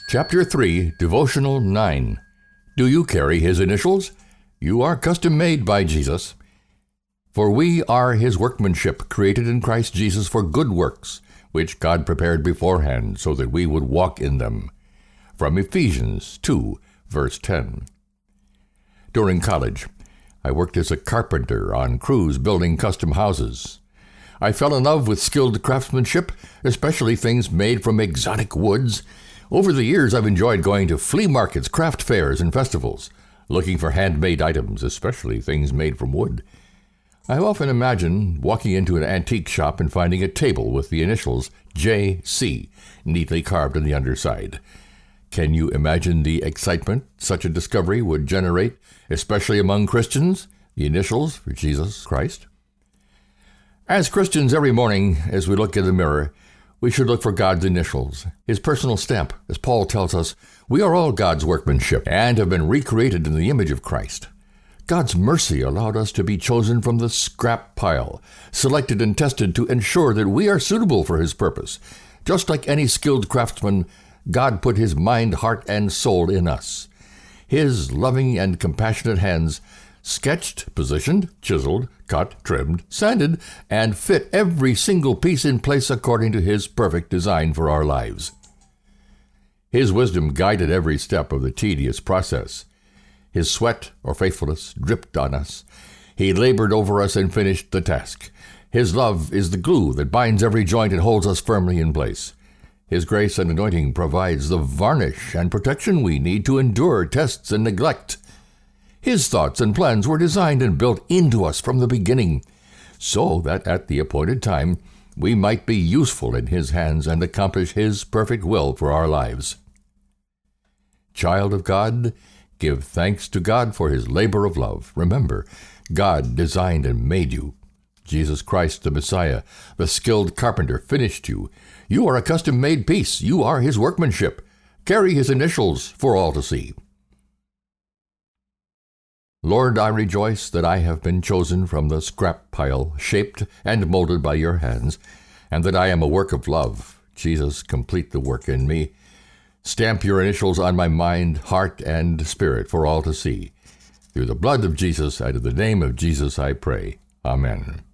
Chapter 3, Devotional 9. Do you carry his initials? You are custom-made by Jesus. For we are his workmanship, created in Christ Jesus for good works, which God prepared beforehand so that we would walk in them. From Ephesians 2, verse 10. During college, I worked as a carpenter on crews building custom houses. I fell in love with skilled craftsmanship, especially things made from exotic woods. Over the years, I've enjoyed going to flea markets, craft fairs, and festivals, looking for handmade items, especially things made from wood. I often imagine walking into an antique shop and finding a table with the initials J.C. neatly carved on the underside. Can you imagine the excitement such a discovery would generate, especially among Christians, the initials for Jesus Christ? As Christians, every morning as we look in the mirror, we should look for God's initials, his personal stamp. As Paul tells us, we are all God's workmanship and have been recreated in the image of Christ. God's mercy allowed us to be chosen from the scrap pile, selected and tested to ensure that we are suitable for his purpose. Just like any skilled craftsman, God put his mind, heart, and soul in us. His loving and compassionate hands sketched, positioned, chiseled, cut, trimmed, sanded, and fit every single piece in place according to his perfect design for our lives. His wisdom guided every step of the tedious process. His sweat or faithfulness dripped on us. He labored over us and finished the task. His love is the glue that binds every joint and holds us firmly in place. His grace and anointing provides the varnish and protection we need to endure tests and neglect. His thoughts and plans were designed and built into us from the beginning, so that at the appointed time we might be useful in his hands and accomplish his perfect will for our lives. Child of God, give thanks to God for his labor of love. Remember, God designed and made you. Jesus Christ, the Messiah, the skilled carpenter, finished you. You are a custom-made piece. You are his workmanship. Carry his initials for all to see. Lord, I rejoice that I have been chosen from the scrap pile, shaped and molded by your hands, and that I am a work of love. Jesus, complete the work in me. Stamp your initials on my mind, heart, and spirit for all to see. Through the blood of Jesus and in the name of Jesus I pray. Amen.